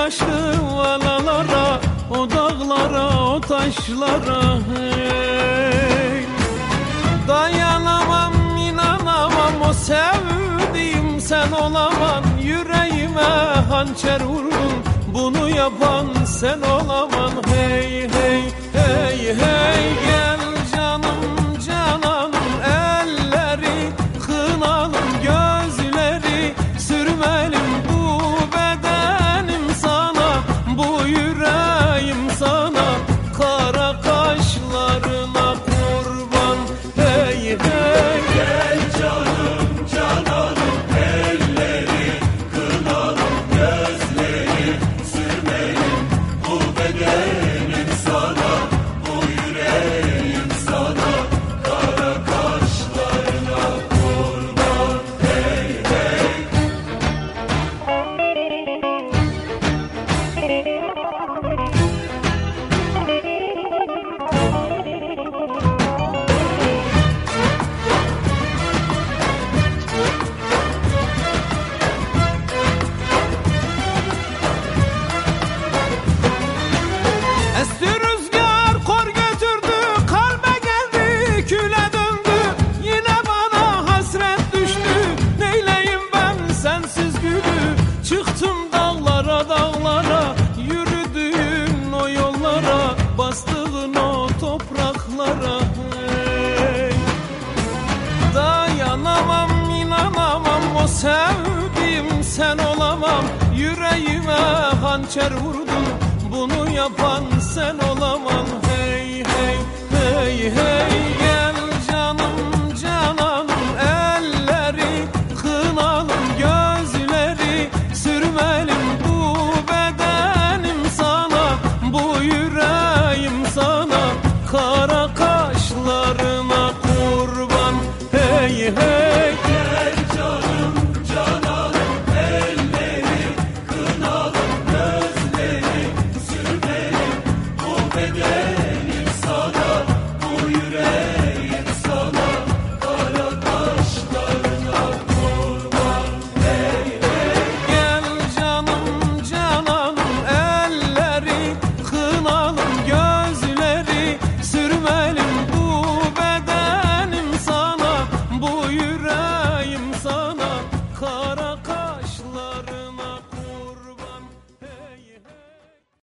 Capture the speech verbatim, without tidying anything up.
aşkı valalara, o dağlara, o taşlara. Hey. Dayanamam, inanamam, o sevdiğim sen olaman. Yüreğime hançer vurdun, bunu yapan sen olaman. Hey hey hey hey, gel canım cananım, elleri kınalım, gözleri sürmelim, bu bedenim sana, bu yüreğim sana, kara kaşlarına kurban. Hey hey, gel canım cananım, elleri kınalım, gözleri sürmelim, bu bedenim sana, bu yüreğim sana, kara kaşlarına kurban. Hey hey. Esti rüzgar kor götürdü, kalbe geldi, küle döndü. Yine bana hasret düştü, neyleyim ben sensiz gülü. Çıktım dağlara dağlara, yürüdüğün o yollara, bastığın o topraklara. Hey. Dayanamam, inanamam, o sevdiğim sen olamam. Yüreğime hançer vurdun, bunu yapan sen olaman. Hey hey hey hey.